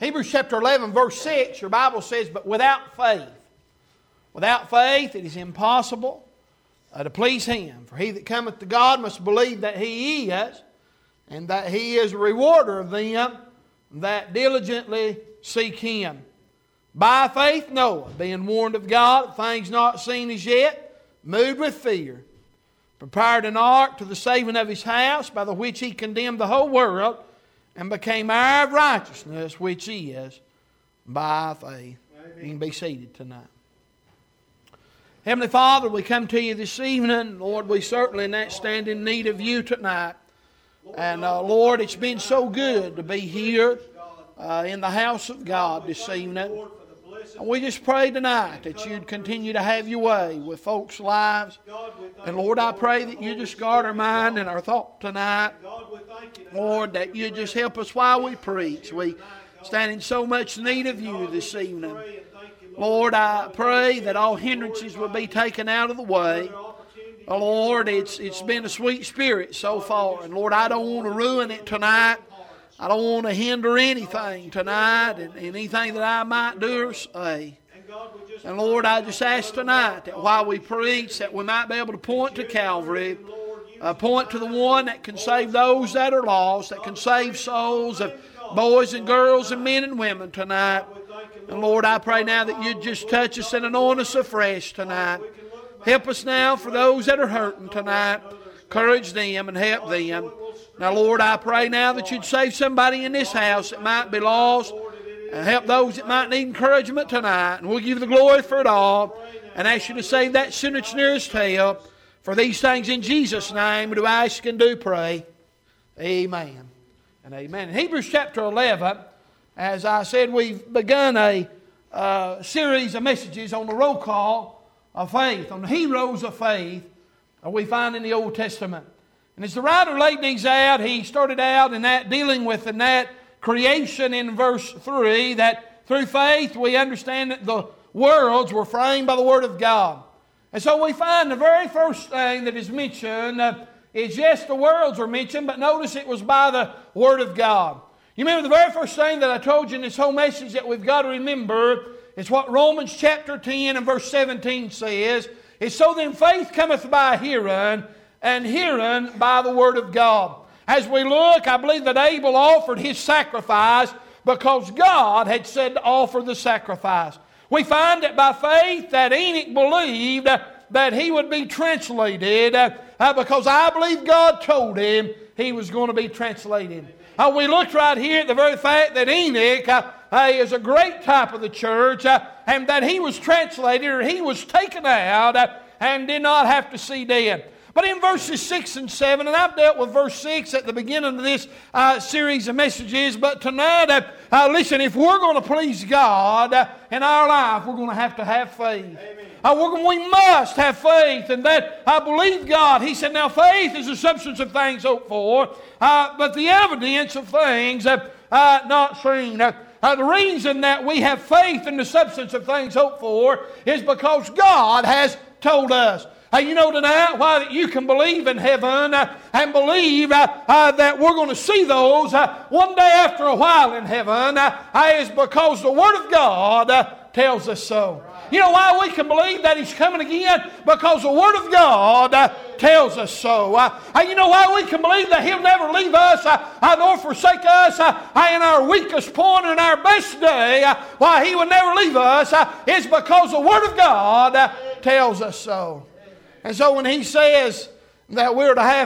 Hebrews chapter 11, verse 6, your Bible says, but without faith it is impossible to please Him. For he that cometh to God must believe that He is, and that He is a rewarder of them that diligently seek Him. By faith Noah, being warned of God of things not seen as yet, moved with fear, prepared an ark to the saving of his house, by the which he condemned the whole world, and became heir of righteousness, which is by faith. Amen. You can be seated tonight. Heavenly Father, we come to You this evening. Lord, we certainly stand in need of You tonight. And Lord, it's been so good to be here in the house of God this evening. And we just pray tonight that You'd continue to have Your way with folks' lives. And Lord, I pray that You just guard our mind and our thought tonight. Lord, that You just help us while we preach. We stand in so much need of You this evening. Lord, I pray that all hindrances will be taken out of the way. Oh, Lord, it's been a sweet spirit so far. And Lord, I don't want to ruin it tonight. I don't want to hinder anything tonight and anything that I might do or say. And Lord, I just ask tonight that while we preach, that we might be able to point to Calvary, point to the one that can save those that are lost, that can save souls of boys and girls and men and women tonight. And Lord, I pray now that You'd just touch us and anoint us afresh tonight. Help us now for those that are hurting tonight. Encourage them and help them. Now, Lord, I pray now that You'd save somebody in this house that might be lost, and help those that might need encouragement tonight. And we'll give You the glory for it all, and ask You to save that sinner that's nearest help. For these things in Jesus' name do I ask and do pray. Amen and amen. In Hebrews chapter 11, as I said, we've begun a series of messages on the roll call of faith, on the heroes of faith that we find in the Old Testament. And as the writer laid these out, he started out in that dealing with in that creation in verse 3, that through faith we understand that the worlds were framed by the Word of God. And so we find the very first thing that is mentioned is, yes, the worlds were mentioned, but notice it was by the Word of God. You remember the very first thing that I told you in this whole message that we've got to remember is what Romans chapter 10 and verse 17 says. It's so then faith cometh by hearing, and hearing by the Word of God. As we look, I believe that Abel offered his sacrifice because God had said to offer the sacrifice. We find that by faith that Enoch believed that he would be translated because I believe God told him he was going to be translated. We looked right here at the very fact that Enoch is a great type of the church, and that he was translated, or he was taken out and did not have to see death. But in verses 6 and 7, and I've dealt with verse 6 at the beginning of this series of messages, but tonight, listen, if we're going to please God in our life, we're going to have faith. We must have faith, and that I believe God. He said, now faith is the substance of things hoped for, but the evidence of things not seen. The reason that we have faith in the substance of things hoped for is because God has told us. You know tonight why that you can believe in heaven and believe that we're going to see those one day after a while in heaven is because the Word of God tells us so. You know why we can believe that He's coming again? Because the Word of God tells us so. You know why we can believe that He'll never leave us nor forsake us in our weakest point and our best day? Why He will never leave us is because the Word of God tells us so. And so when He says that we're to have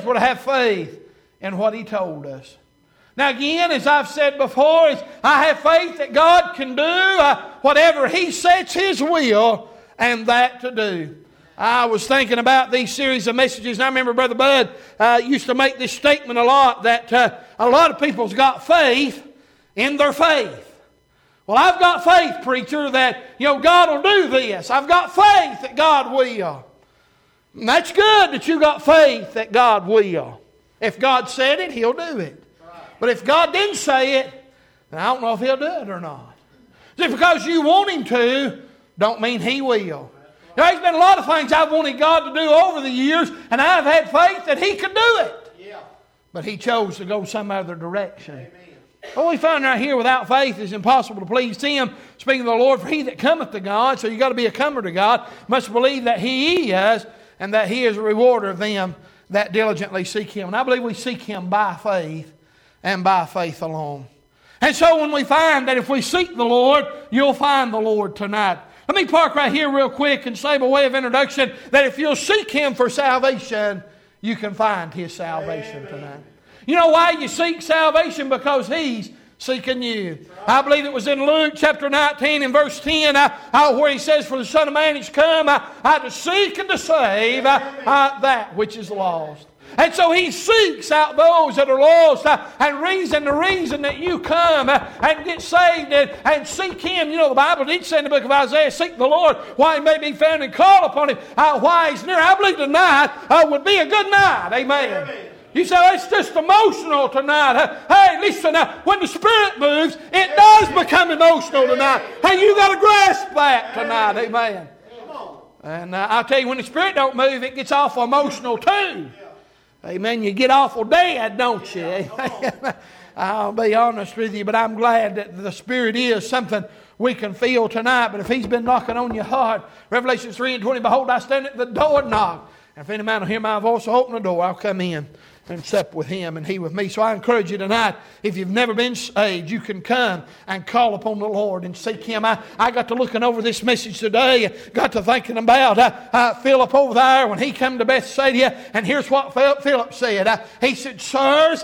faith in what He told us. Now again, as I've said before, I have faith that God can do whatever He sets His will and that to do. I was thinking about these series of messages, and I remember Brother Bud used to make this statement a lot, that a lot of people's got faith in their faith. Well, I've got faith, preacher, that God will do this. I've got faith that God will. And that's good that you got faith that God will. If God said it, He'll do it. But if God didn't say it, then I don't know if He'll do it or not. Just because you want Him to, don't mean He will. There's been a lot of things I've wanted God to do over the years, and I've had faith that He could do it. But He chose to go some other direction. Well, we find right here, without faith it is impossible to please Him. Speaking of the Lord, for he that cometh to God, so you've got to be a comer to God, must believe that He is, and that He is a rewarder of them that diligently seek Him. And I believe we seek Him by faith, and by faith alone. And so when we find that if we seek the Lord, you'll find the Lord tonight. Let me park right here real quick and say by way of introduction that if you'll seek Him for salvation, you can find His salvation tonight. You know why you seek salvation? Because He's seeking you. I believe it was in Luke chapter 19 and verse 10 where He says, for the Son of Man is come to seek and to save that which is lost. And so He seeks out those that are lost. And the reason that you come and get saved and seek Him. You know, the Bible did say in the book of Isaiah, seek the Lord while He may be found, and call upon Him while He's near. I believe tonight would be a good night. Amen. You say, oh, it's just emotional tonight. Hey, listen, when the Spirit moves, it does become emotional tonight. Hey, you got to grasp that tonight. Amen. And I'll tell you, when the Spirit don't move, it gets awful emotional too. Amen. You get awful dead, don't you? Amen. I'll be honest with you, but I'm glad that the Spirit is something we can feel tonight. But if He's been knocking on your heart, Revelation 3:20, behold, I stand at the door and knock. And if any man will hear my voice, will open the door, I'll come in and sup with him and he with me. So I encourage you tonight, if you've never been saved, you can come and call upon the Lord and seek Him. I got to looking over this message today, got to thinking about Philip over there when he come to Bethsaida, and here's what Philip said. He said, sirs,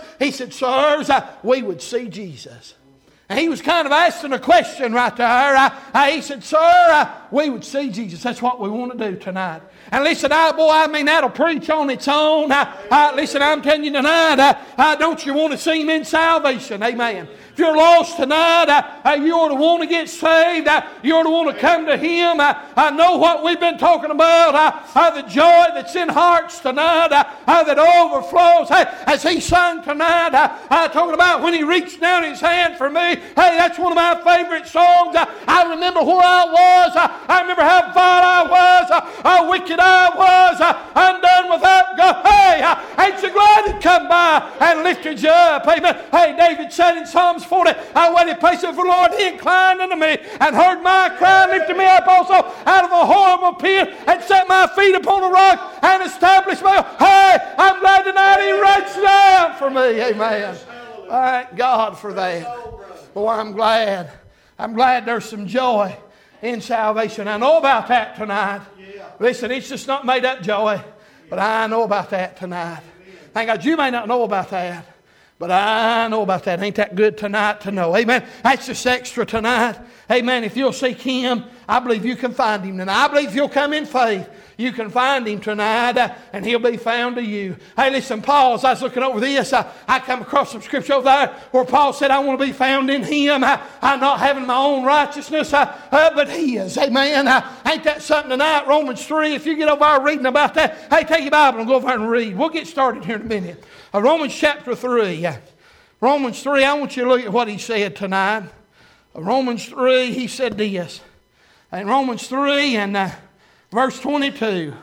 we would see Jesus. And he was kind of asking a question right there. He said, sir, we would see Jesus. That's what we want to do tonight. And listen, that'll preach on its own. Listen, I'm telling you tonight, don't you want to see Him in salvation? Amen. If you're lost tonight, you ought to want to get saved. You ought to want to come to Him. I know what we've been talking about. The joy that's in hearts tonight that overflows. As he sung tonight, talking about when He reached down His hand for me. Hey, that's one of my favorite songs. I remember where I was. I remember how vile I was, how wicked I was, undone without God. Hey, ain't you glad He come by and lifted you up? Amen. Hey, David said in Psalms 40, I waited patiently for the Lord. He inclined unto me and heard my cry, lifted me up also out of a horrible pit, and set my feet upon a rock and established me. Hey, I'm glad tonight He reached down for me. Amen. Thank God for that. Boy, I'm glad. I'm glad there's some joy in salvation. I know about that tonight. Listen, it's just not made up joy, but I know about that tonight. Thank God, you may not know about that, but I know about that. Ain't that good tonight to know? Amen. That's just extra tonight. Amen. If you'll seek Him, I believe you can find Him. And I believe if you'll come in faith, you can find Him tonight, and He'll be found to you. Hey, listen, Paul, as I was looking over this, I come across some scripture over there where Paul said, I want to be found in Him. I'm not having my own righteousness, but His. Amen. Ain't that something tonight? Romans 3, if you get over there reading about that, hey, take your Bible and go over there and read. We'll get started here in a minute. Romans chapter 3. Romans 3, I want you to look at what he said tonight. Romans 3, he said this. In Romans 3 and verse 22,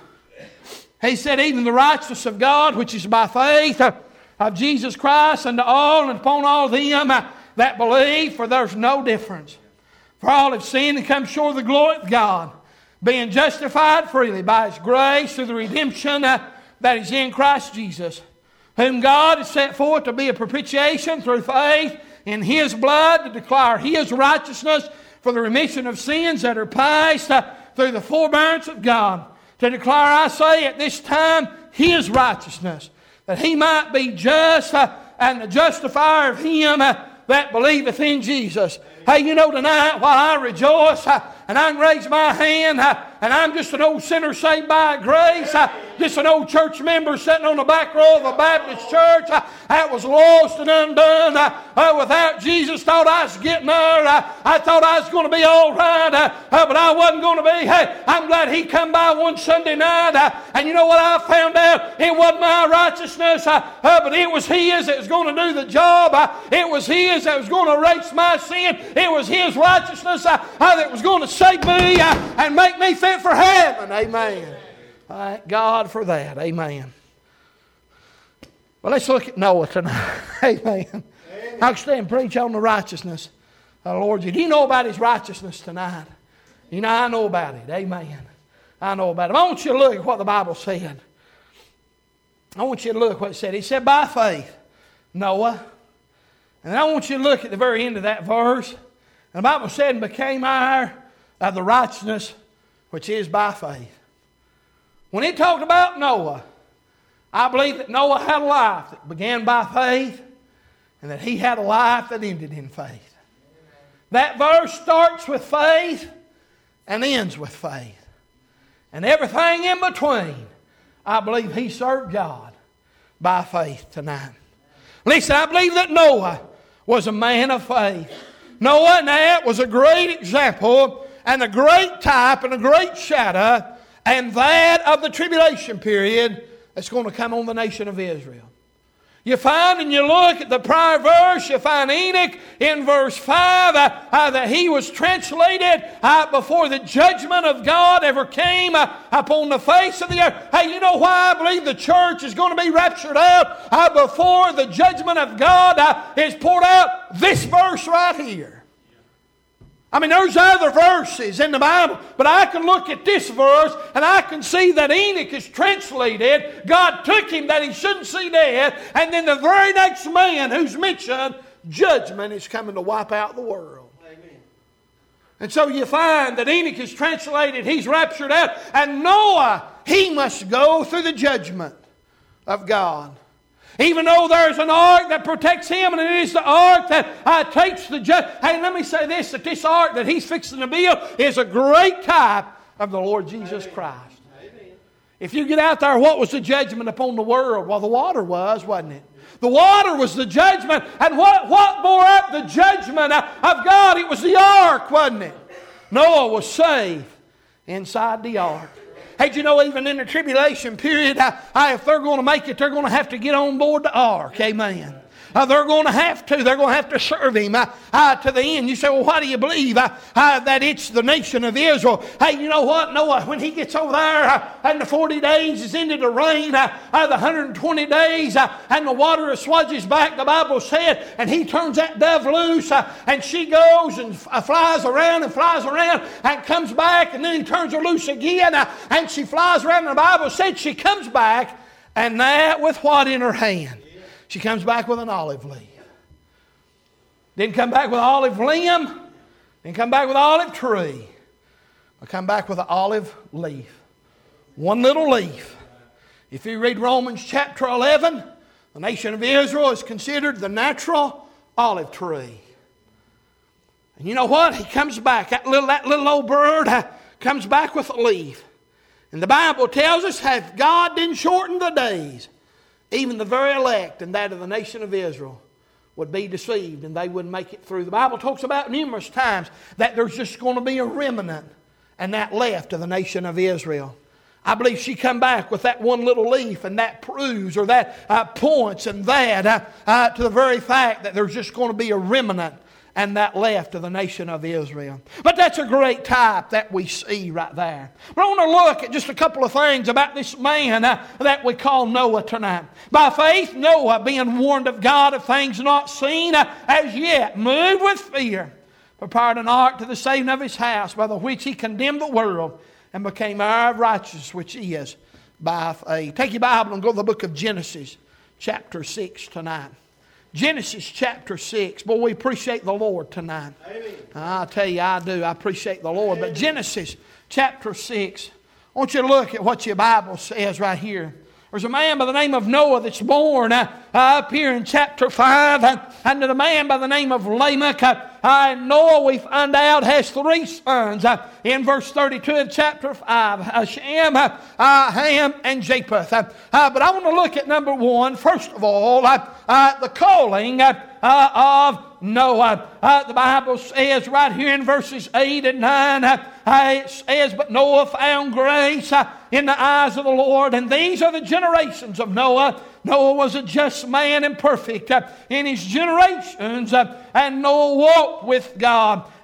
he said, even the righteousness of God, which is by faith of Jesus Christ, unto all and upon all them that believe, for there's no difference. For all have sinned and come short of the glory of God, being justified freely by His grace through the redemption that is in Christ Jesus, whom God has set forth to be a propitiation through faith in His blood, to declare His righteousness for the remission of sins that are past through the forbearance of God, to declare, I say, at this time His righteousness, that He might be just and the justifier of him that believeth in Jesus. Hey, you know, tonight while I rejoice and I can raise my hand and I'm just an old sinner saved by grace, just an old church member sitting on the back row of a Baptist church that was lost and undone without Jesus, thought I was getting there. I thought I was going to be all right, but I wasn't going to be. Hey, I'm glad He come by one Sunday night, and you know what I found out? It wasn't my righteousness, but it was His that was going to do the job. It was His that was going to erase my sin. It was His righteousness that was going to save me and make me fit for heaven. Amen. Thank God for that. Amen. Well, let's look at Noah tonight. Amen. I'll stand and preach on the righteousness of the Lord. Do you know about His righteousness tonight? You know, I know about it. Amen. I know about it. I want you to look at what the Bible said. I want you to look at what it said. It said, by faith, Noah. And I want you to look at the very end of that verse. And the Bible said, and became heir of the righteousness which is by faith. When it talked about Noah, I believe that Noah had a life that began by faith and that he had a life that ended in faith. That verse starts with faith and ends with faith. And everything in between, I believe he served God by faith tonight. Listen, I believe that Noah was a man of faith. Noah, and that was a great example and a great type and a great shadow, and that of the tribulation period that's going to come on the nation of Israel. You find, and you look at the prior verse, you find Enoch in verse 5 that he was translated before the judgment of God ever came upon the face of the earth. Hey, you know why I believe the church is going to be raptured out before the judgment of God is poured out? This verse right here. I mean, there's other verses in the Bible, but I can look at this verse and I can see that Enoch is translated. God took him that he shouldn't see death, and then the very next man who's mentioned, judgment is coming to wipe out the world. Amen. And so you find that Enoch is translated, he's raptured out, and Noah, he must go through the judgment of God. Even though there's an ark that protects him, and it is the ark that takes the judgment. Hey, let me say this, that this ark that he's fixing to build is a great type of the Lord Jesus Amen. Christ. Amen. If you get out there, what was the judgment upon the world? Well, the water was, wasn't it? The water was the judgment. And what bore up the judgment of God? It was the ark, wasn't it? Noah was saved inside the ark. Hey, do you know, even in the tribulation period, if they're going to make it, they're going to have to get on board the ark. Amen. They're going to have to. They're going to have to serve Him to the end. You say, well, why do you believe that it's the nation of Israel? Hey, you know what? Noah, when he gets over there and the 40 days is into the rain, the 120 days, and the water swudges back, the Bible said, and he turns that dove loose, and she goes and flies around and comes back, and then he turns her loose again, and she flies around, and the Bible said she comes back, and that with what in her hand? She comes back with an olive leaf. Didn't come back with an olive limb. Didn't come back with an olive tree. But come back with an olive leaf. One little leaf. If you read Romans chapter 11, the nation of Israel is considered the natural olive tree. And you know what? He comes back. That little old bird comes back with a leaf. And the Bible tells us, if God didn't shorten the days, even the very elect and that of the nation of Israel would be deceived and they wouldn't make it through. The Bible talks about numerous times that there's just going to be a remnant and that left of the nation of Israel. I believe she come back with that one little leaf, and that proves or that points and that to the very fact that there's just going to be a remnant and that left of the nation of Israel. But that's a great type that we see right there. But I want to look at just a couple of things about this man that we call Noah tonight. By faith, Noah, being warned of God of things not seen as yet, moved with fear, prepared an ark to the saving of his house, by the which he condemned the world and became heir of righteousness, which is by faith. Take your Bible and go to the book of Genesis, chapter 6 tonight. Genesis chapter 6. Boy, we appreciate the Lord tonight. Amen. I tell you, I do. I appreciate the Lord. But Genesis chapter 6. I want you to look at what your Bible says right here. There's a man by the name of Noah that's born up here in chapter 5. And the man by the name of Lamech. Noah, we find out, has 3 sons in verse 32 of chapter 5. Shem, Ham, and Japheth. But I want to look at number 1. First of all, the calling of Noah. The Bible says right here in verses 8 and 9, it says, but Noah found grace in the eyes of the Lord. And these are the generations of Noah. Noah was a just man and perfect in his generations, and Noah walked with God.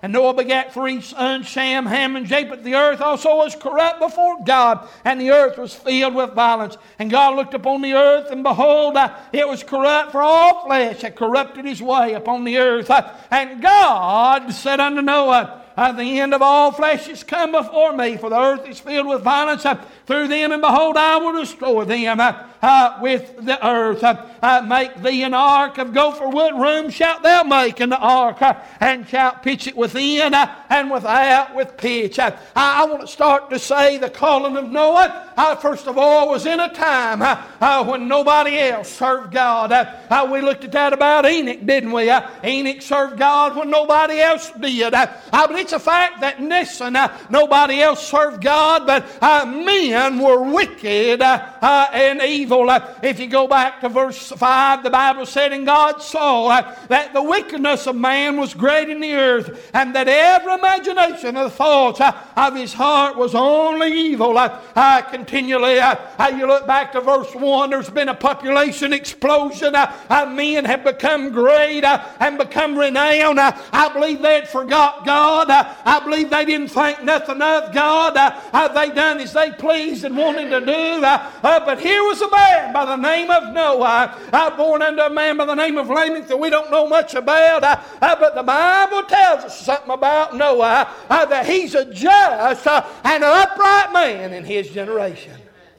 And Noah begat 3 sons, Shem, Ham, and Japheth. The earth also was corrupt before God, and the earth was filled with violence. And God looked upon the earth, and behold, it was corrupt, for all flesh had corrupted his way upon the earth. And God said unto Noah, the end of all flesh is come before me, for the earth is filled with violence through them, and behold, I will destroy them with the earth. Make thee an ark of gopher wood. Room shalt thou make in the ark, and shalt pitch it within and without with pitch. I want to start to say the calling of Noah, first of all, was in a time when nobody else served God. We looked at that about Enoch, didn't we? Enoch served God when nobody else did. But it's a fact that, listen, nobody else served God, but men were wicked and evil. If you go back to verse 5, the Bible said, and God saw that the wickedness of man was great in the earth, and that every imagination of the thoughts of his heart was only evil continually. You look back to verse 1, there's been a population explosion. Men have become great and become renowned. I believe they had forgot God. I believe they didn't think nothing of God. They done as they pleased and wanted to do. But here was a man by the name of Noah, born unto a man by the name of Lamech that we don't know much about. But the Bible tells us something about Noah, that he's a just and an upright man in his generation.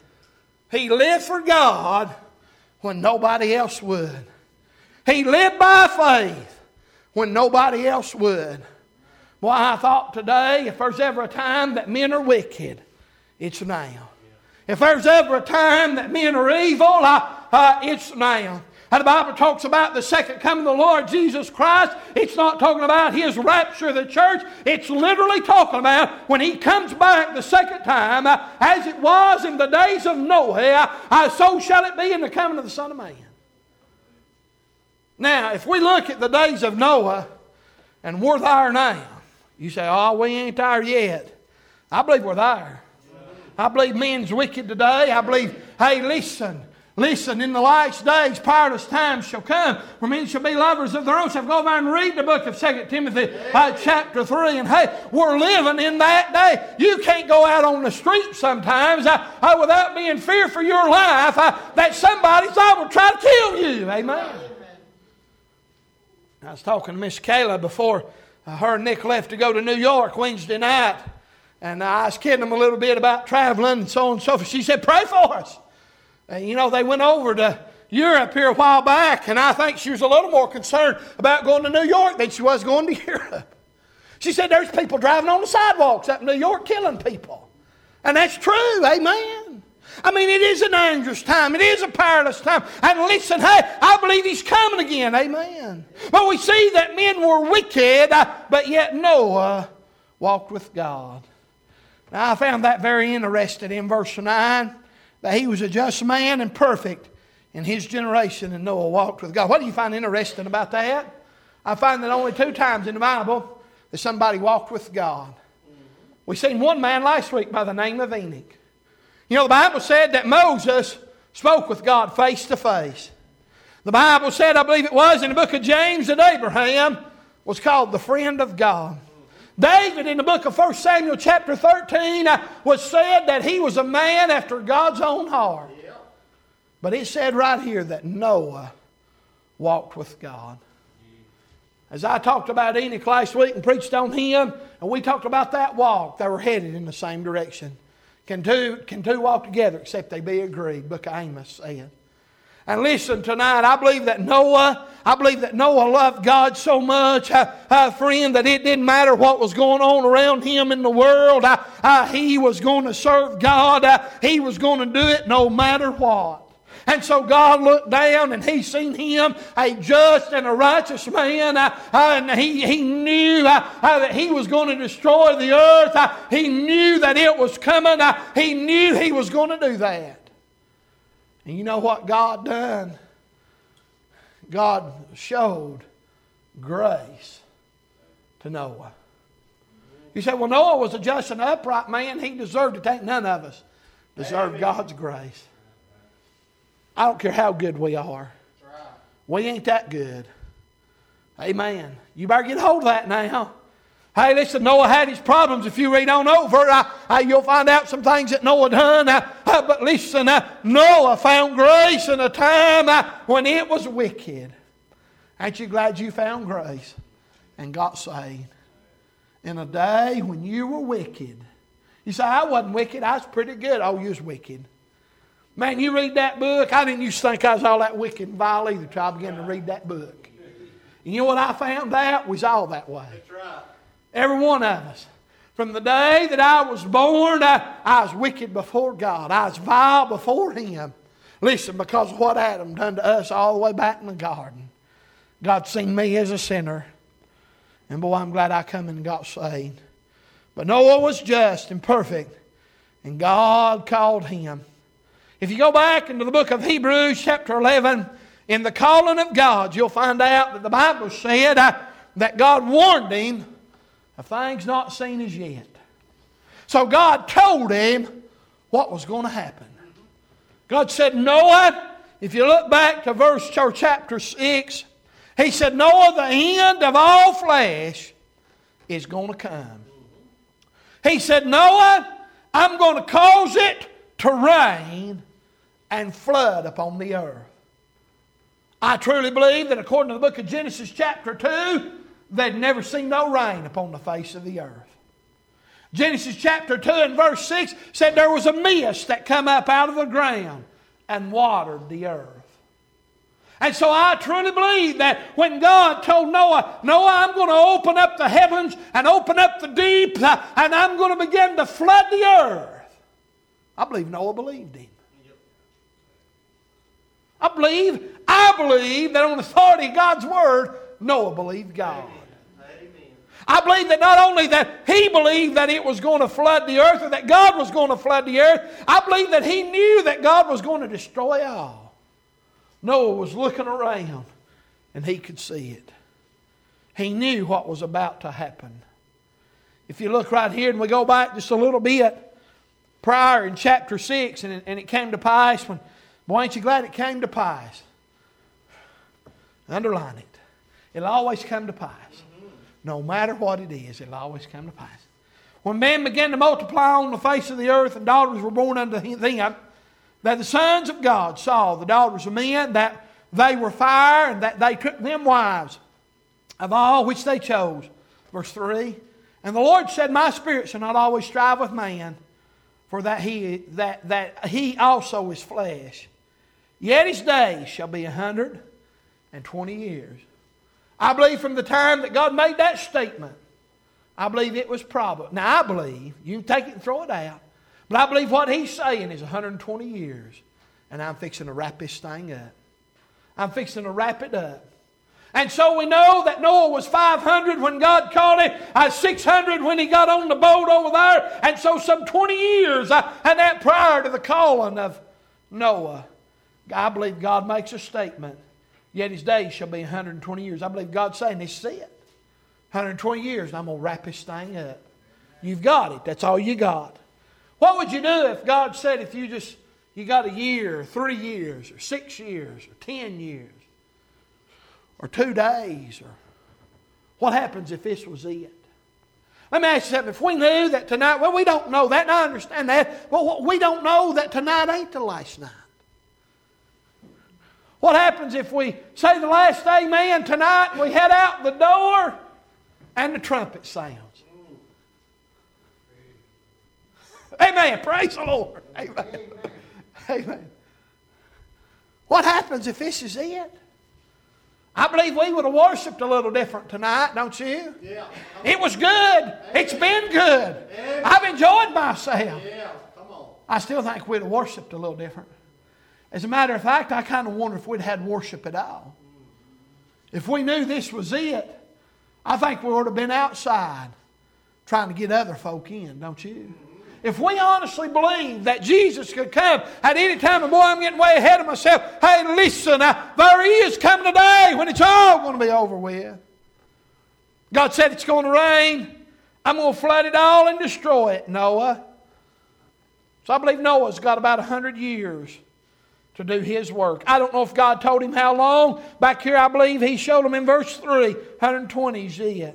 He lived for God when nobody else would. He lived by faith when nobody else would. Well, I thought today, if there's ever a time that men are wicked, it's now. If there's ever a time that men are evil, it's now. And the Bible talks about the second coming of the Lord Jesus Christ. It's not talking about His rapture of the church. It's literally talking about when He comes back the second time, as it was in the days of Noah, so shall it be in the coming of the Son of Man. Now, if we look at the days of Noah, and we're there now, you say, oh, we ain't there yet. I believe we're there. I believe men's wicked today. I believe, hey, listen, in the last days, perilous times shall come, where men shall be lovers of their own self. Go over and read the book of 2 Timothy chapter 3, and hey, we're living in that day. You can't go out on the street sometimes without being fear for your life that somebody's will try to kill you. Amen. I was talking to Miss Kayla before her and Nick left to go to New York Wednesday night. And I was kidding them a little bit about traveling and so on and so forth. She said, pray for us. They went over to Europe here a while back, and I think she was a little more concerned about going to New York than she was going to Europe. She said, there's people driving on the sidewalks up in New York killing people. And that's true, amen. I mean, it is a dangerous time. It is a perilous time. And listen, hey, I believe He's coming again, amen. But we see that men were wicked, but yet Noah walked with God. Now, I found that very interesting in verse 9, that he was a just man and perfect in his generation, and Noah walked with God. What do you find interesting about that? I find that only 2 times in the Bible that somebody walked with God. We seen one man last week by the name of Enoch. You know, the Bible said that Moses spoke with God face to face. The Bible said, I believe it was in the book of James, that Abraham was called the friend of God. David, in the book of 1 Samuel chapter 13, was said that he was a man after God's own heart. But it said right here that Noah walked with God. As I talked about Enoch last week and preached on him, and we talked about that walk, they were headed in the same direction. Can two walk together except they be agreed? Book of Amos said. And listen, tonight, I believe that Noah loved God so much, friend, that it didn't matter what was going on around him in the world. He was going to serve God. He was going to do it no matter what. And so God looked down and He seen him a just and a righteous man. And he knew that he was going to destroy the earth. He knew that it was coming. He knew he was going to do that. And you know what God done? God showed grace to Noah. You say, well, Noah was a just and upright man. He deserved to take none of us. Deserved God's grace. I don't care how good we are. We ain't that good. Amen. You better get hold of that now. Hey, listen, Noah had his problems. If you read on over, you'll find out some things that Noah done. But listen, Noah found grace in a time when it was wicked. Ain't you glad you found grace and got saved? In a day when you were wicked. You say, I wasn't wicked. I was pretty good. Oh, you was wicked. Man, you read that book. I didn't used to think I was all that wicked and vile either until I began to read that book. And you know what I found out? Was all that way. That's right. Every one of us. From the day that I was born, I was wicked before God. I was vile before Him. Listen, because of what Adam done to us all the way back in the garden. God seen me as a sinner. And boy, I'm glad I come and got saved. But Noah was just and perfect. And God called him. If you go back into the book of Hebrews chapter 11, in the calling of God, you'll find out that the Bible said that God warned him of things not seen as yet. So God told him what was going to happen. God said, Noah, if you look back to chapter 6, He said, Noah, the end of all flesh is going to come. He said, Noah, I'm going to cause it to rain and flood upon the earth. I truly believe that according to the book of Genesis chapter 2, they'd never seen no rain upon the face of the earth. Genesis chapter 2 and verse 6 said there was a mist that come up out of the ground and watered the earth. And so I truly believe that when God told Noah, Noah, I'm going to open up the heavens and open up the deep and I'm going to begin to flood the earth. I believe Noah believed Him. I believe that on the authority of God's Word, Noah believed God. Amen. I believe that not only that he believed that it was going to flood the earth or that God was going to flood the earth, I believe that he knew that God was going to destroy all. Noah was looking around and he could see it. He knew what was about to happen. If you look right here and we go back just a little bit prior in chapter 6 and it came to pass when, boy, ain't you glad it came to pass? Underline it. It'll always come to pass. No matter what it is, it'll always come to pass. When men began to multiply on the face of the earth and daughters were born unto them, that the sons of God saw the daughters of men, that they were fire, and that they took them wives of all which they chose. Verse 3, and the Lord said, my spirit shall not always strive with man, for that he also is flesh. Yet his days shall be 120 years. I believe from the time that God made that statement, I believe it was probable. Now I believe, you can take it and throw it out, but I believe what He's saying is 120 years. And I'm fixing to wrap this thing up. I'm fixing to wrap it up. And so we know that Noah was 500 when God called him, 600 when he got on the boat over there, and so some 20 years and that prior to the calling of Noah. I believe God makes a statement, yet his days shall be 120 years. I believe God's saying, this is it. 120 years and I'm going to wrap this thing up. You've got it. That's all you got. What would you do if God said if you got a year, or 3 years, or 6 years, or 10 years, or 2 days, or what happens if this was it? Let me ask you something. If we knew that tonight, well, we don't know that, and I understand that. Well, we don't know that tonight ain't the last night. What happens if we say the last amen tonight and we head out the door and the trumpet sounds? Amen. Praise the Lord. Amen. Amen. What happens if this is it? I believe we would have worshipped a little different tonight, don't you? Yeah. It was good. It's been good. I've enjoyed myself. Yeah. Come on. I still think we'd have worshipped a little different. As a matter of fact, I kind of wonder if we'd had worship at all. If we knew this was it, I think we would have been outside trying to get other folk in, don't you? If we honestly believe that Jesus could come at any time, and boy, I'm getting way ahead of myself. Hey, listen, there He is coming today when it's all going to be over with. God said it's going to rain. I'm going to flood it all and destroy it, Noah. So I believe Noah's got about 100 years to do his work. I don't know if God told him how long. Back here, I believe He showed him in verse 3, 120 is it.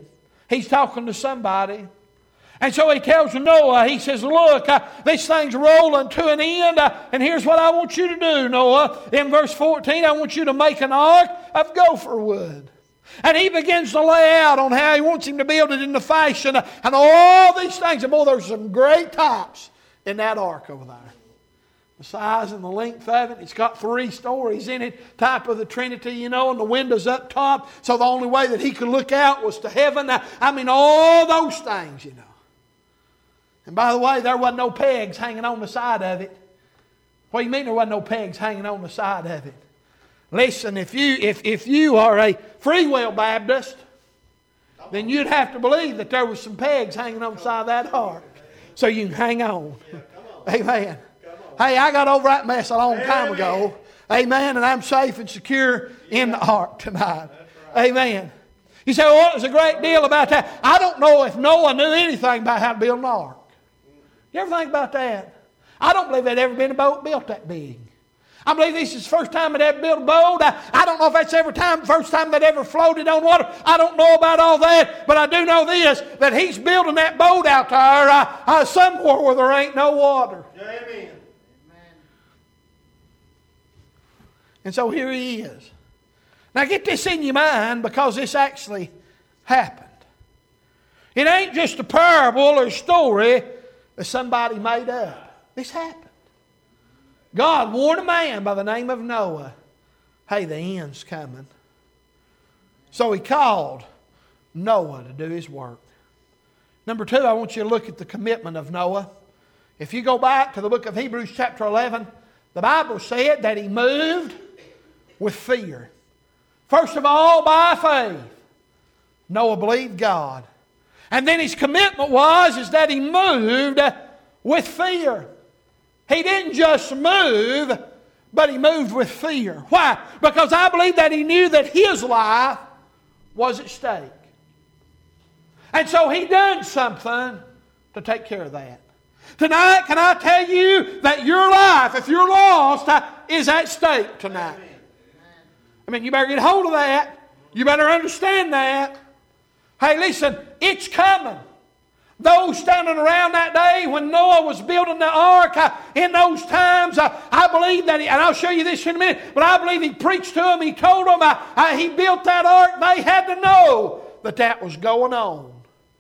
He's talking to somebody. And so he tells Noah, he says, look, this thing's rolling to an end, and here's what I want you to do, Noah. In verse 14, I want you to make an ark of gopher wood. And he begins to lay out on how he wants him to build it in the fashion and all these things. And boy, there's some great types in that ark over there. The size and the length of it. It's got 3 stories in it, type of the Trinity, and the windows up top. So the only way that he could look out was to heaven. I mean, all those things, And by the way, there wasn't no pegs hanging on the side of it. What do you mean there wasn't no pegs hanging on the side of it? Listen, if you are a Free Will Baptist, then you'd have to believe that there was some pegs hanging on the side of that ark so you can hang on. Amen. Hey, I got over that mess a long time ago. Amen. And I'm safe and secure in the ark tonight. Amen. You say, well, what was a great deal about that? I don't know if Noah knew anything about how to build an ark. You ever think about that? I don't believe there'd ever been a boat built that big. I believe this is the first time they'd ever built a boat. I don't know if that's first time they'd ever floated on water. I don't know about all that. But I do know this, that he's building that boat out there somewhere where there ain't no water. Amen. And so here he is. Now get this in your mind, because this actually happened. It ain't just a parable or a story that somebody made up. This happened. God warned a man by the name of Noah, hey, the end's coming. So he called Noah to do his work. Number 2, I want you to look at the commitment of Noah. If you go back to the book of Hebrews chapter 11, the Bible said that he moved with fear. First of all, by faith, Noah believed God. And then his commitment is that he moved with fear. He didn't just move, but he moved with fear. Why? Because I believe that he knew that his life was at stake. And so he done something to take care of that. Tonight, can I tell you that your life, if you're lost, is at stake tonight? I mean, you better get hold of that. You better understand that. Hey, listen, it's coming. Those standing around that day when Noah was building the ark, in those times, I believe that, and I'll show you this in a minute, but I believe he preached to them, he told them, he built that ark, they had to know that was going on.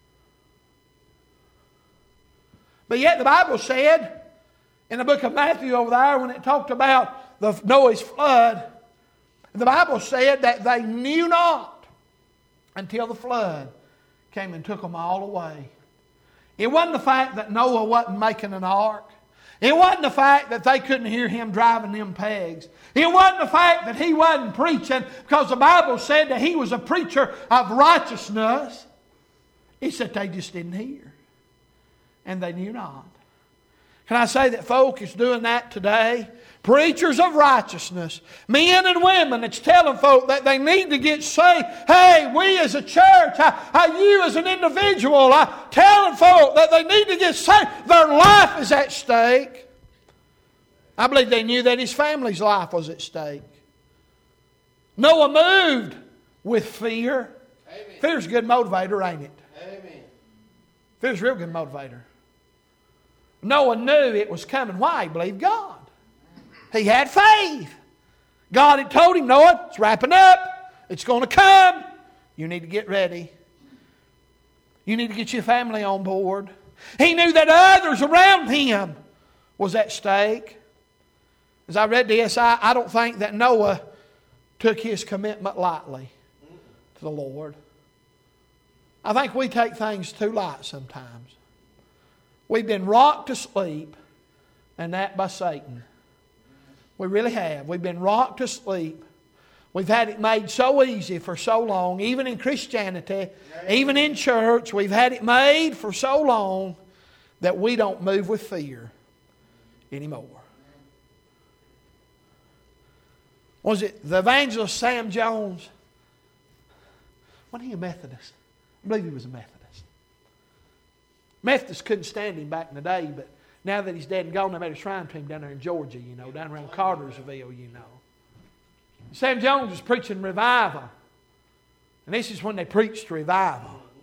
But yet the Bible said, in the book of Matthew over there, when it talked about Noah's flood, the Bible said that they knew not until the flood came and took them all away. It wasn't the fact that Noah wasn't making an ark. It wasn't the fact that they couldn't hear him driving them pegs. It wasn't the fact that he wasn't preaching, because the Bible said that he was a preacher of righteousness. It's that they just didn't hear. And they knew not. Can I say that folk is doing that today? Preachers of righteousness, men and women that's telling folk that they need to get saved. Hey, we as a church, you as an individual, telling folk that they need to get saved. Their life is at stake. I believe they knew that his family's life was at stake. Noah moved with fear. Amen. Fear's a good motivator, ain't it? Amen. Fear's a real good motivator. Noah knew it was coming. Why? He believed God. He had faith. God had told him, Noah, it's wrapping up. It's going to come. You need to get ready. You need to get your family on board. He knew that others around him was at stake. As I read this, I don't think that Noah took his commitment lightly to the Lord. I think we take things too light sometimes. We've been rocked to sleep, and that by Satan. We really have. We've been rocked to sleep. We've had it made so easy for so long, even in Christianity, even in church. We've had it made for so long that we don't move with fear anymore. Was it the evangelist Sam Jones? Wasn't he a Methodist? I believe he was a Methodist. Methodists couldn't stand him back in the day, but now that he's dead and gone, they made a shrine to him down there in Georgia, down around Cartersville, Sam Jones was preaching revival. And this is when they preached revival.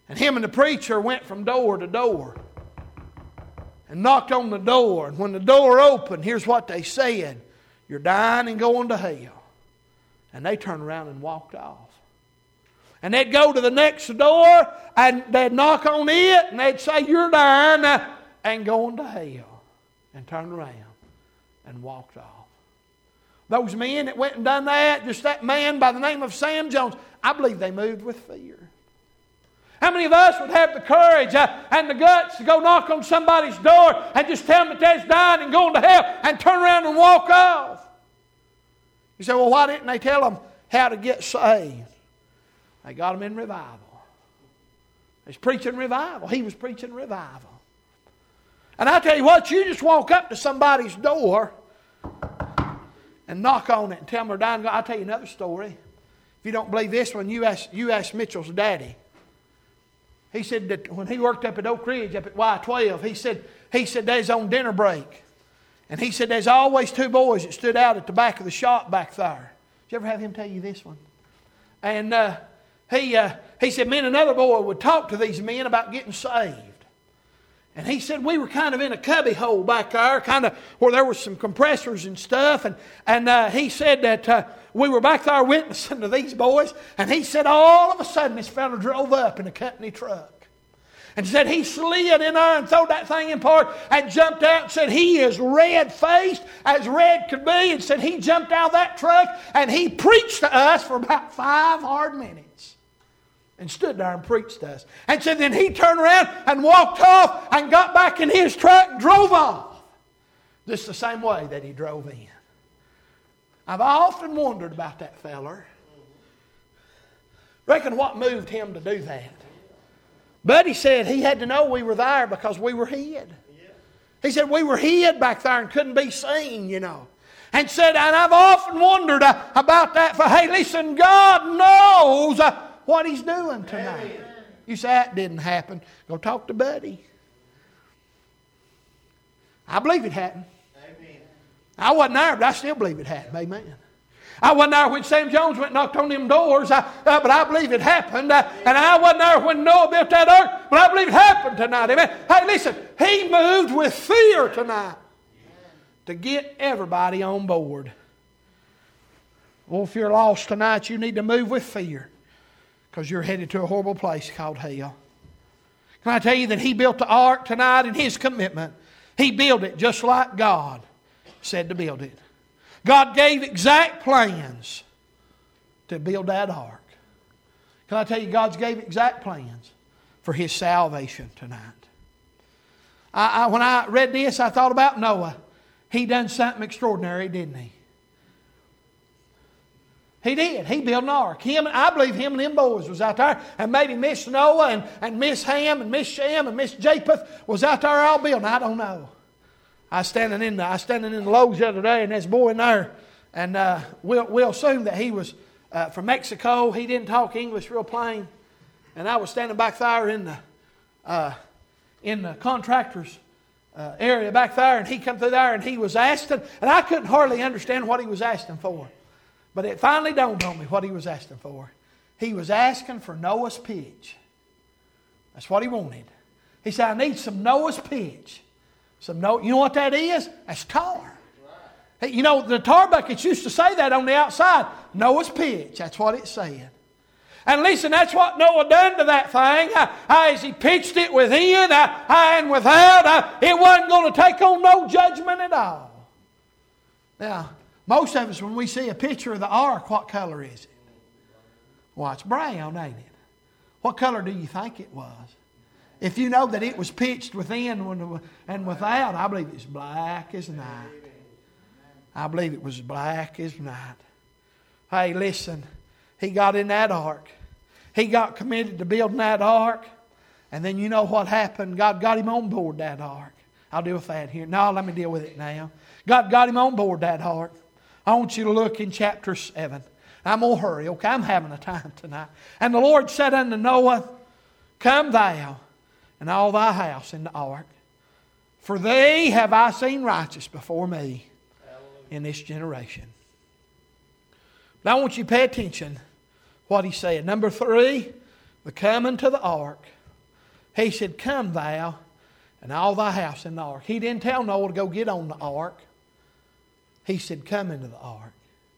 And him and the preacher went from door to door and knocked on the door. And when the door opened, here's what they said: "You're dying and going to hell." And they turned around and walked off. And they'd go to the next door and they'd knock on it and they'd say, "You're dying and going to hell." And turned around and walked off. Those men that went and done that, just that man by the name of Sam Jones, I believe they moved with fear. How many of us would have the courage and the guts to go knock on somebody's door and just tell them that they're dying and going to hell and turn around and walk off? You say, "Well, why didn't they tell them how to get saved?" They got them in revival. They was preaching revival. He was preaching revival. And I tell you what, you just walk up to somebody's door and knock on it and tell them they're dying. I'll tell you another story. If you don't believe this one, you ask Mitchell's daddy. He said that when he worked up at Oak Ridge, up at Y12, he said they was on dinner break. And he said there's always two boys that stood out at the back of the shop back there. Did you ever have him tell you this one? And he said me and another boy would talk to these men about getting saved. And he said we were kind of in a cubby hole back there, kind of where there was some compressors and stuff. And he said that we were back there witnessing to these boys. And he said all of a sudden this fella drove up in a company truck. And said he slid in there and threw that thing in park and jumped out and said he is red-faced as red could be. And said he jumped out of that truck and he preached to us for about 5 hard minutes. And stood there and preached to us. And said then he turned around and walked off and got back in his truck and drove off. Just the same way that he drove in. I've often wondered about that feller. Reckon what moved him to do that. But he said he had to know we were there because we were hid. He said we were hid back there and couldn't be seen, you know. And said, and I've often wondered about that. For hey, listen, God knows what He's doing tonight. Amen. You say that didn't happen. Go talk to Buddy. I believe it happened. Amen. I wasn't there, but I still believe it happened. Amen. I wasn't there when Sam Jones went and knocked on them doors, but I believe it happened. And I wasn't there when Noah built that ark, but I believe it happened tonight. Amen. Hey, listen, He moved with fear tonight to get everybody on board. Well, if you're lost tonight, you need to move with fear because you're headed to a horrible place called hell. Can I tell you that He built the ark tonight in His commitment? He built it just like God said to build it. God gave exact plans to build that ark. Can I tell you, God's gave exact plans for His salvation tonight. When I read this, I thought about Noah. He done something extraordinary, didn't he? He did. He built an ark. I believe him and them boys was out there. And maybe Miss Noah and Miss Ham and Miss Shem and Miss Japheth was out there all building. I don't know. I was standing in the Lowe's the other day, and there's a boy in there, and we'll assume that he was from Mexico. He didn't talk English real plain, and I was standing back there in the contractor's area back there, and he come through there, and he was asking, and I couldn't hardly understand what he was asking for, but it finally dawned on me what he was asking for. He was asking for Noah's pitch. That's what he wanted. He said, "I need some Noah's pitch." You know what that is? That's tar. Hey, you know, the tar buckets used to say that on the outside. Noah's pitch. That's what it said. And listen, that's what Noah done to that thing. As he pitched it within and without, it wasn't going to take on no judgment at all. Now, most of us, when we see a picture of the ark, what color is it? Well, it's brown, ain't it? What color do you think it was? If you know that it was pitched within and without, I believe it's black as night. I believe it was black as night. Hey, listen, he got in that ark. He got committed to building that ark. And then you know what happened? God got him on board that ark. I'll deal with that here. No, let me deal with it now. God got him on board that ark. I want you to look in chapter 7. I'm going to hurry, okay? I'm having a time tonight. And the Lord said unto Noah, "Come thou and all thy house in the ark. For thee have I seen righteous before me in this generation." Now I want you to pay attention what he said. Number 3, the coming to the ark He said, come thou and all thy house in the ark. He didn't tell Noah to go get on the ark. He said, come into the ark.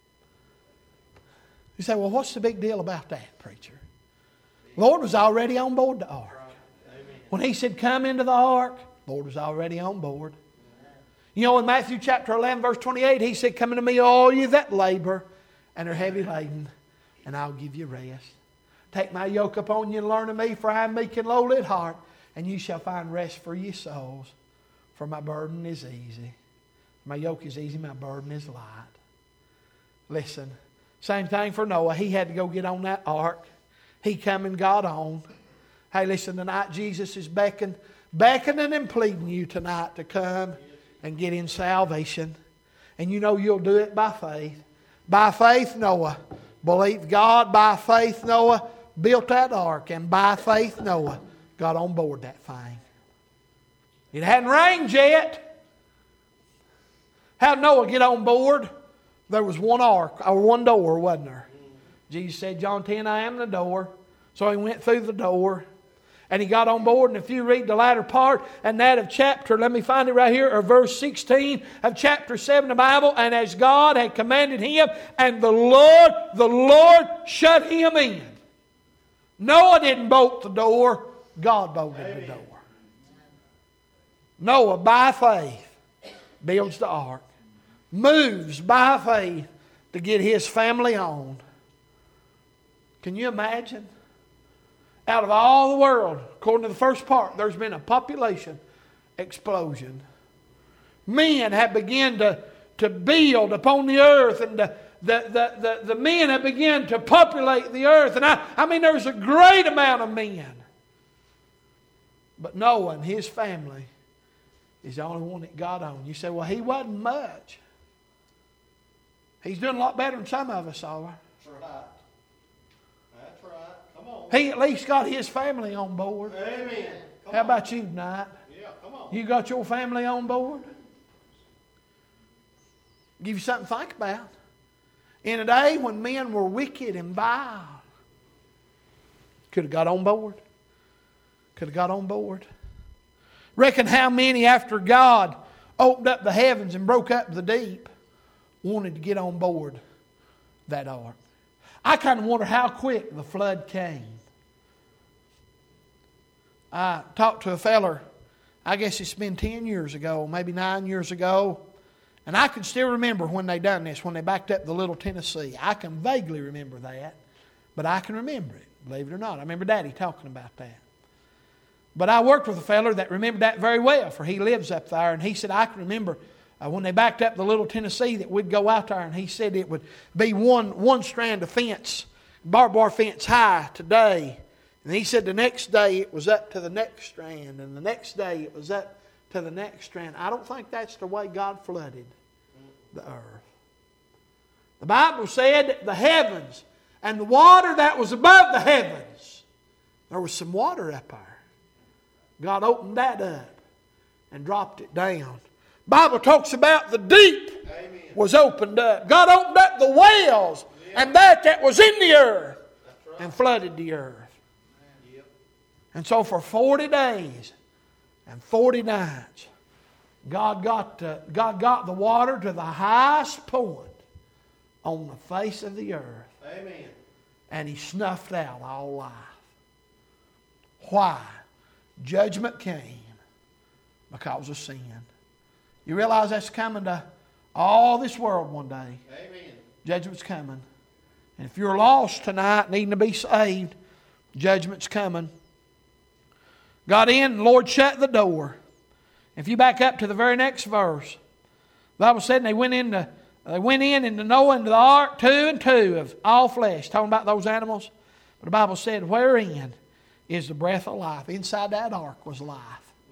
You say, well, what's the big deal about that, preacher? The Lord was already on board the ark. When He said, come into the ark, the Lord was already on board. You know, in Matthew chapter 11, verse 28, He said, come unto me, all you that labor and are heavy laden, and I'll give you rest. Take my yoke upon you and learn of me, for I am meek and lowly at heart, and you shall find rest for your souls. For my burden is easy. My yoke is easy, my burden is light. Listen, same thing for Noah. He had to go get on that ark. He come and got on. Hey, listen, tonight Jesus is beckoning and pleading you tonight to come and get in salvation. And you know you'll do it by faith. By faith, Noah believed God. By faith, Noah built that ark. And by faith, Noah got on board that thing. It hadn't rained yet. How'd Noah get on board? There was one ark, or one door, wasn't there? Jesus said, John 10, I am the door. So he went through the door. And he got on board. And if you read the latter part and that of chapter, let me find it right here, or verse 16 of chapter 7 of the Bible. And as God had commanded him, and the Lord shut him in. Noah didn't bolt the door. God bolted the door. Noah, by faith, builds the ark. Moves by faith to get his family on. Can you imagine? Out of all the world, according to the first part, there's been a population explosion. Men have begun to build upon the earth, and the men have begun to populate the earth. And I mean, there's a great amount of men. But Noah and his family is the only one that got on. You say, well, he wasn't much. He's doing a lot better than some of us are. That's right. That's right. Come on. He at least got his family on board. Amen. How about you tonight? Yeah, come on. You got your family on board? Give you something to think about. In a day when men were wicked and vile, could have got on board. Could have got on board. Reckon how many after God opened up the heavens and broke up the deep wanted to get on board that ark. I kind of wonder how quick the flood came. I talked to a feller, I guess it's been 10 years ago, maybe 9 years ago, and I can still remember when they done this, when they backed up the Little Tennessee. I can vaguely remember that, but I can remember it, believe it or not. I remember Daddy talking about that. But I worked with a feller that remembered that very well, for he lives up there, and he said, I can remember when they backed up the Little Tennessee that we'd go out there, and he said it would be one strand of fence, barbed wire fence high today. And he said the next day it was up to the next strand, and the next day it was up to the next strand. I don't think that's the way God flooded the earth. The Bible said the heavens and the water that was above the heavens, there was some water up there. God opened that up and dropped it down. Bible talks about the deep was opened up. God opened up the wells and that was in the earth and flooded the earth. And so for 40 days and 40 nights, God got the water to the highest point on the face of the earth. Amen. And He snuffed out all life. Why? Judgment came because of sin. You realize that's coming to all this world one day. Amen. Judgment's coming. And if you're lost tonight, needing to be saved, judgment's coming. Got in, the Lord shut the door. If you back up to the very next verse, the Bible said they went in into Noah into the ark, 2 and 2 of all flesh. Talking about those animals. But the Bible said, wherein is the breath of life. Inside that ark was life.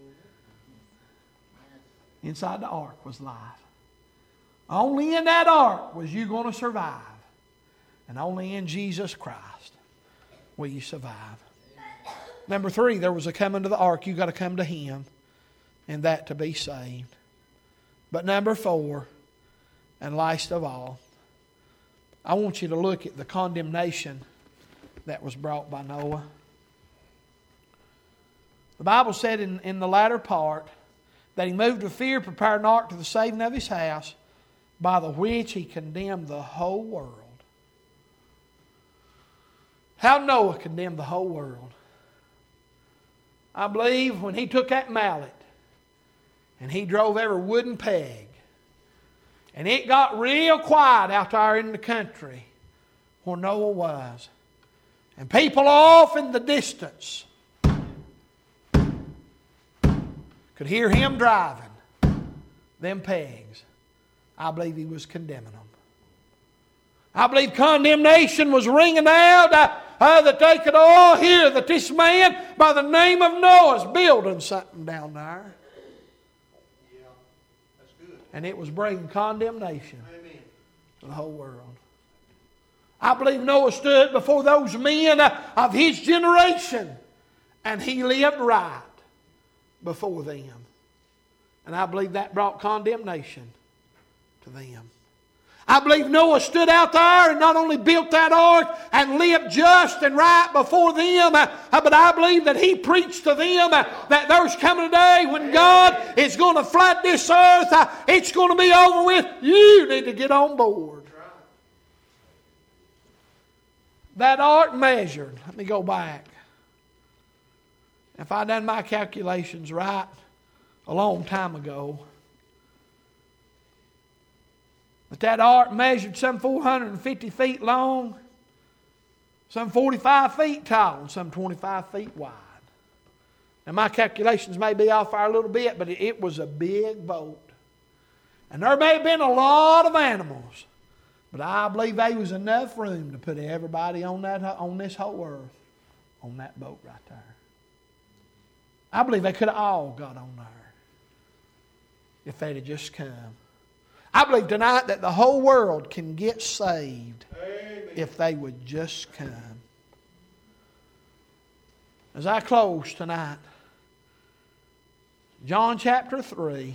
Inside the ark was life. Only in that ark was you going to survive. And only in Jesus Christ will you survive. Number 3, there was a coming to the ark. You got to come to Him. And that to be saved. But number 4, and last of all, I want you to look at the condemnation that was brought by Noah. The Bible said in the latter part that he moved with fear, prepared an ark to the saving of his house, by the which he condemned the whole world. How Noah condemned the whole world. I believe when he took that mallet and he drove every wooden peg, and it got real quiet out there in the country where Noah was, and people off in the distance could hear him driving them pegs, I believe he was condemning them. I believe condemnation was ringing out that they could all hear that this man by the name of Noah is building something down there. Yeah, that's good. And it was bringing condemnation Amen. to the whole world. I believe Noah stood before those men of his generation, and he lived right before them. And I believe that brought condemnation to them. I believe Noah stood out there and not only built that ark and lived just and right before them, but I believe that he preached to them that there's coming a day when God is going to flood this earth. It's going to be over with. You need to get on board. That ark measured, let me go back. If I done my calculations right a long time ago, but that ark measured some 450 feet long, some 45 feet tall, and some 25 feet wide. Now my calculations may be off there a little bit, but it was a big boat. And there may have been a lot of animals, but I believe there was enough room to put everybody on this whole earth on that boat right there. I believe they could have all got on there if they'd have just come. I believe tonight that the whole world can get saved. Amen. If they would just come. As I close tonight, John chapter 3,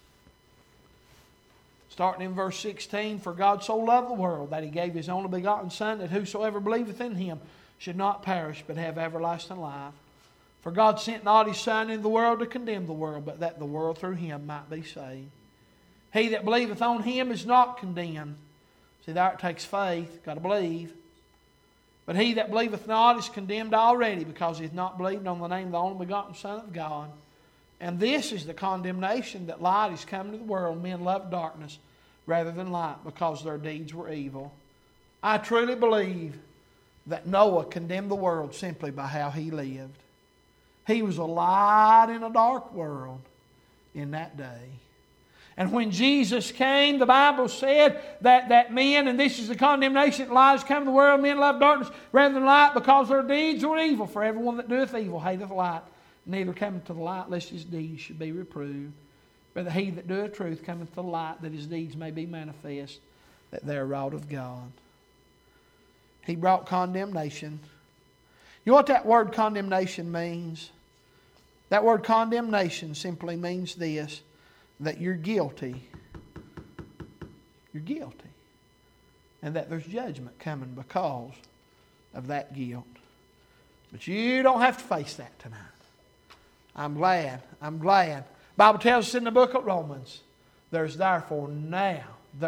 starting in verse 16, for God so loved the world that he gave his only begotten Son, that whosoever believeth in him should not perish but have everlasting life. For God sent not his Son into the world to condemn the world, but that the world through him might be saved. He that believeth on him is not condemned. See, there it takes faith. Got to believe. But he that believeth not is condemned already, because he hath not believed on the name of the only begotten Son of God. And this is the condemnation, that light is come into the world. Men love darkness rather than light, because their deeds were evil. I truly believe that Noah condemned the world simply by how he lived. He was a light in a dark world in that day. And when Jesus came, the Bible said that men, and this is the condemnation, that lies come in the world, men love darkness rather than light, because their deeds were evil. For everyone that doeth evil hateth light, neither cometh to the light, lest his deeds should be reproved. But he that doeth truth cometh to the light, that his deeds may be manifest, that they are wrought of God. He brought condemnation. You know what that word condemnation means? That word condemnation simply means this, that you're guilty. You're guilty. And that there's judgment coming because of that guilt. But you don't have to face that tonight. I'm glad. The Bible tells us in the book of Romans, there's therefore now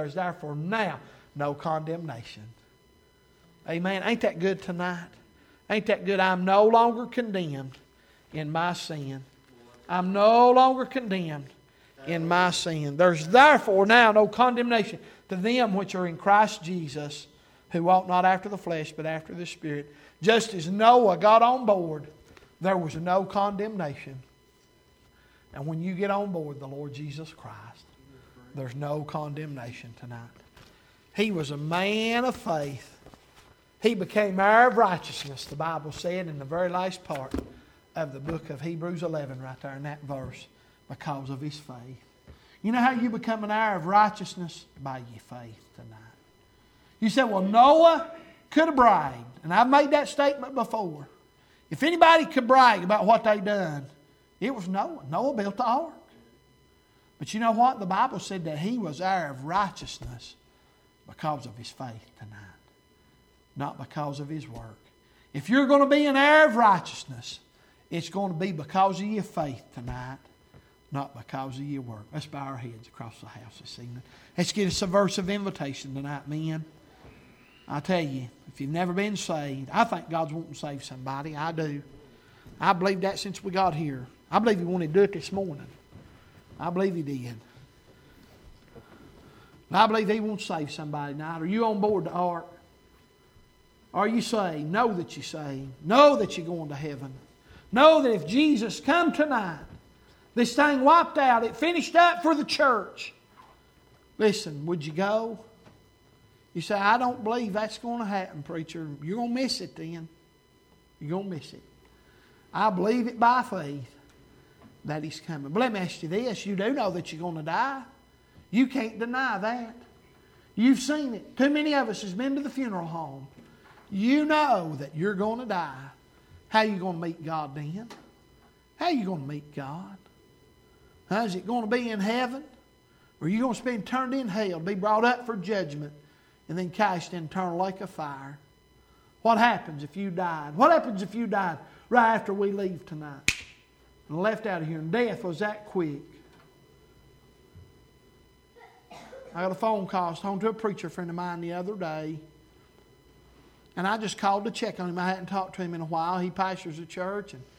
no condemnation. Amen. Ain't that good tonight? Ain't that good? I'm no longer condemned in my sin. I'm no longer condemned in my sin. There's therefore now no condemnation to them which are in Christ Jesus, who walk not after the flesh, but after the Spirit. Just as Noah got on board, there was no condemnation. And when you get on board the Lord Jesus Christ, there's no condemnation tonight. He was a man of faith. He became heir of righteousness, the Bible said in the very last part of the book of Hebrews 11, right there in that verse, because of his faith. You know how you become an heir of righteousness? By your faith tonight. You say, well, Noah could have bragged. And I've made that statement before. If anybody could brag about what they done, it was Noah. Noah built the ark. But you know what? The Bible said that he was heir of righteousness because of his faith tonight. Not because of his work. If you're going to be an heir of righteousness, It's going to be because of your faith tonight, not because of your work. Let's bow our heads across the house this evening. Let's get a subversive invitation tonight, men. I tell you, if you've never been saved, I think God's wanting to save somebody. I do. I believe that since we got here. I believe He wanted to do it this morning. I believe He did. And I believe He wants to save somebody tonight. Are you on board the ark? Are you saved? Know that you're saved. Know that you're going to heaven. Know that if Jesus come tonight, this thing wiped out, it finished up for the church. Listen, would you go? You say, I don't believe that's going to happen, preacher. You're going to miss it then. You're going to miss it. I believe it by faith that He's coming. But let me ask you this. You do know that you're going to die. You can't deny that. You've seen it. Too many of us has been to the funeral home. You know that you're going to die. How are you going to meet God then? How are you going to meet God? Is it going to be in heaven? Or are you going to spend eternity in hell, be brought up for judgment, and then cast in eternal lake of fire? What happens if you died? What happens if you died right after we leave tonight and left out of here, and death was that quick? I got a phone call. I was talking to a preacher friend of mine the other day, and I just called to check on him. I hadn't talked to him in a while. He pastors a church, and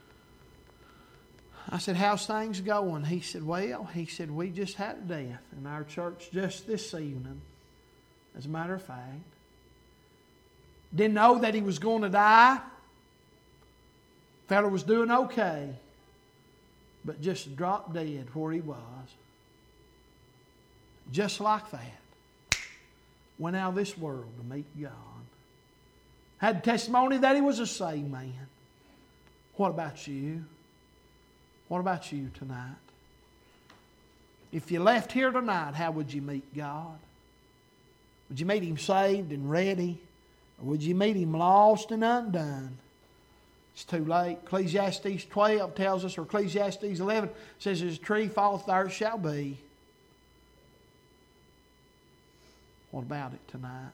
I said, how's things going? He said, well, we just had a death in our church just this evening, as a matter of fact. Didn't know that he was going to die. Fellow was doing okay, but just dropped dead where he was. Just like that. Went out of this world to meet God. Had testimony that he was a saved man. What about you? What about you tonight? If you left here tonight, how would you meet God? Would you meet Him saved and ready? Or would you meet Him lost and undone? It's too late. Ecclesiastes 12 tells us, or Ecclesiastes 11 says, as a tree falleth, there it shall be. What about it tonight?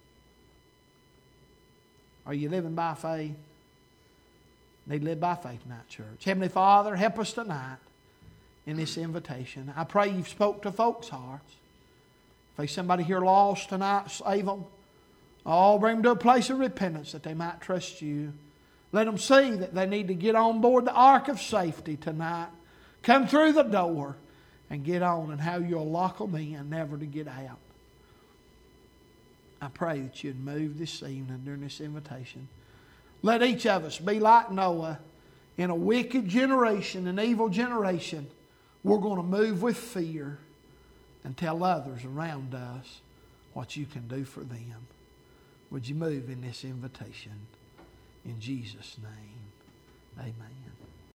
Are you living by faith? Need to live by faith tonight, church. Heavenly Father, help us tonight in this invitation. I pray You've spoke to folks' hearts. If there's somebody here lost tonight, save them. Oh, bring them to a place of repentance that they might trust You. Let them see that they need to get on board the ark of safety tonight. Come through the door and get on, and how You'll lock them in, never to get out. I pray that You'd move this evening during this invitation. Let each of us be like Noah. In a wicked generation, an evil generation, we're going to move with fear and tell others around us what You can do for them. Would You move in this invitation? In Jesus' name, amen.